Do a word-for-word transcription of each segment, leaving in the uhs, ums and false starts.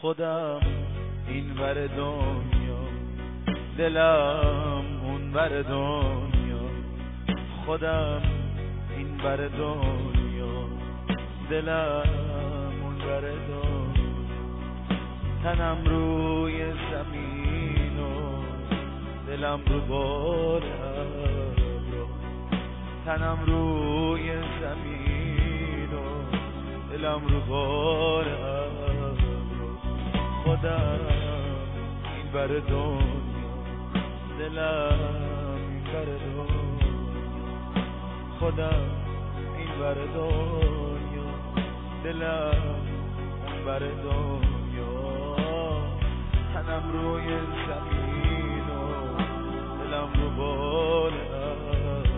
خودم این ور دنیا، دلم اون ور دنیا. خودم این ور دنیا، دلم اون ور دنیا. تنم روی زمین و دلم رو بال ابرو. تنم روی زمین و دلم رو بال ابرو. خودم این ور دنیا، دلم این ور دنیا. خودم این ور دنیا، دلم اون ور دنیا. تنم روی زمین و دلم رو بال ابرو.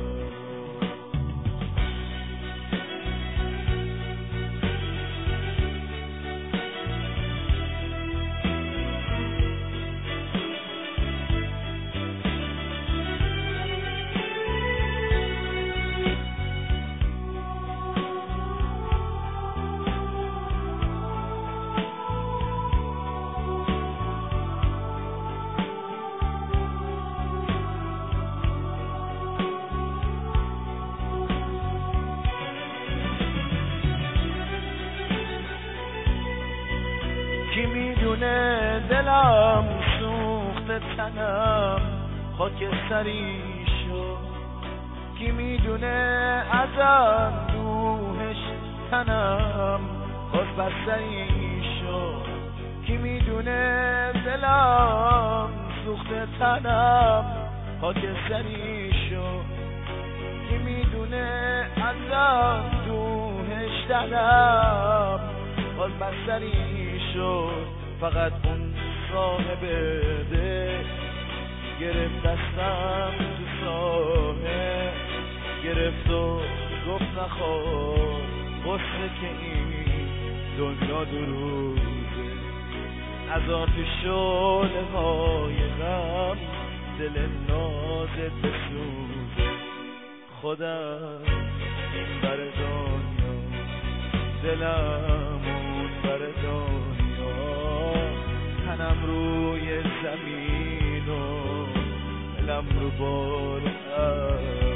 کی میدونه دلم سوخت تنم خاکستری شد. کی میدونه از اندوهش تنم باز بستری شد. کی میدونه دلم سوخت تنم خاکستری شد. کی میدونه از اندوهش تنم باز بستری شد. فقط اون صاحب ده گرفت دستم تو ساحه، گرفت و گفت نخور غصه که این دنیا دروزه. از آتش شعله های غم دل نازت بسوزه. خودم این ور دنیا، دلم اون ور دنیا. تنم روی زمین و دلم رو بال ابرو.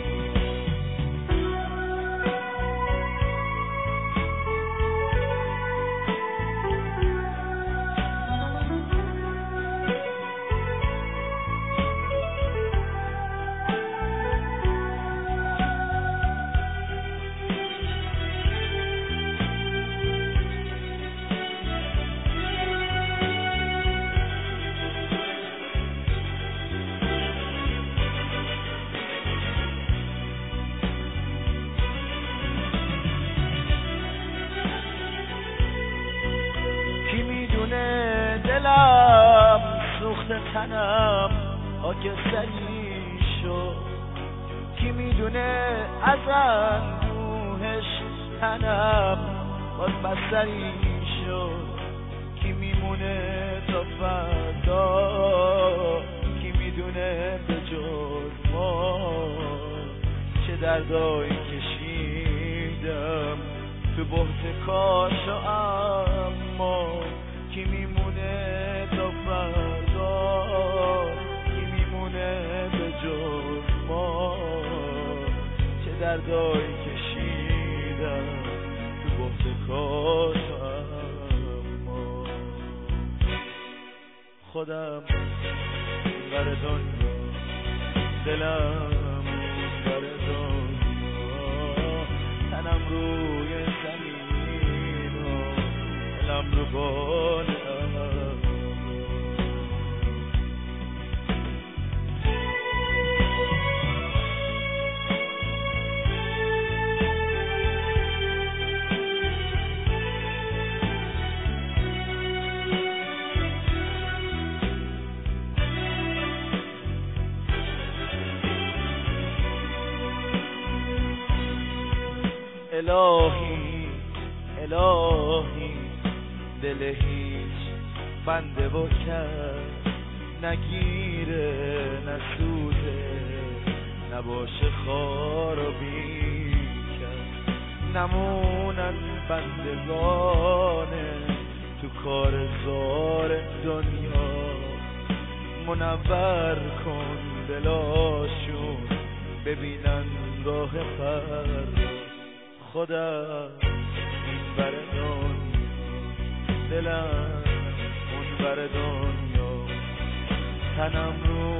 دلم سوخت تنم خاکستری شد. کی میدونه از اندوهش تنم باز بستری شد. کی میمونه تا فردا، کی میدونه به جز ما چه دردایی کشیدم تو بحت کاش و اما. کی میمونه تا فردا، کی میمونه به جز ما چه دردایی کشیدم تو بحت کاش اما. خودم این ور دنیا، دلم این ور دنیا. تنم روی زمین و دلم رو بال ابرو. الهی الهی دل هیچ بنده و کس نگیره نسوده، نباشه خار و بیکس. نمونن بندگانه تو کارزار دنیا، منور کن دلاشون ببینن راه فردا. خودم این بر دنیا، دلم اون بر دنیا، تنم رو